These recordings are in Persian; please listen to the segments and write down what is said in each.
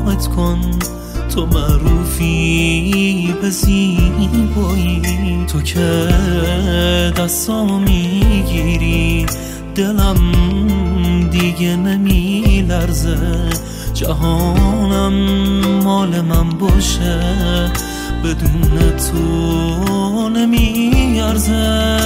نگاهت کن، تو معروفی به زیبایی، تو که دستامو میگیری دلم دیگه نمیلرزه، جهانم مال من باشه بدون تو نمیارزه.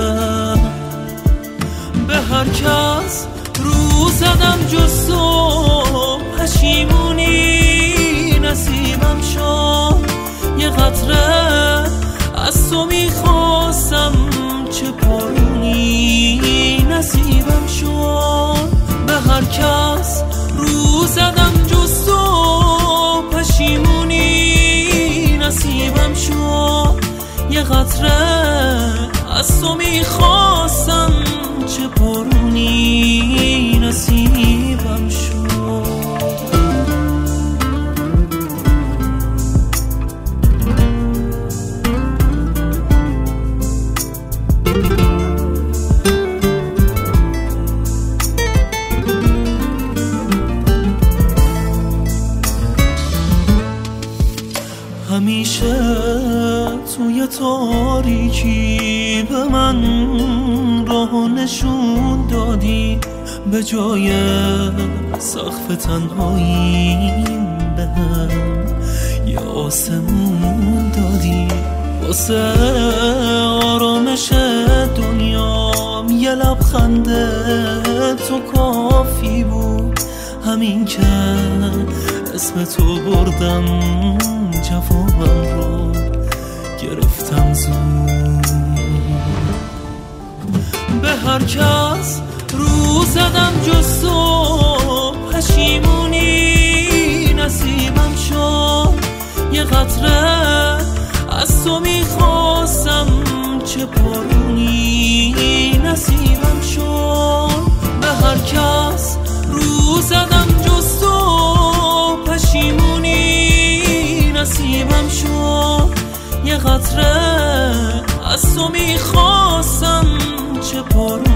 به هر کس رو زدم جز تو، پشیمونی نصیبم شد، یه قطره از تو میخواستم چه پارونی نصیبم شد. به هر کس رو زدم جز تو، پشیمونی نصیبم شد، یه قطره از تو میخواستم چه پارونی نصیبم شد. همیشه توی تاریکی به من راه نشون دادی، به جای سقف تنهاییم بهم یه آسمون دادی. واسه آرامش دنیام یه لبخند تو کافی بود، همین که اسم تو بردم جوابم رو گرفتم زود. به هر کس رو زدم جز تو، پشیمونی نصیبم شد، یه قطره از تو میخواستم چه پارونی نصیبم شد. به هر کس رو زدم جز تو، پشیمونی نصیبم شد، یه قطره از تو میخواستم چه پارونی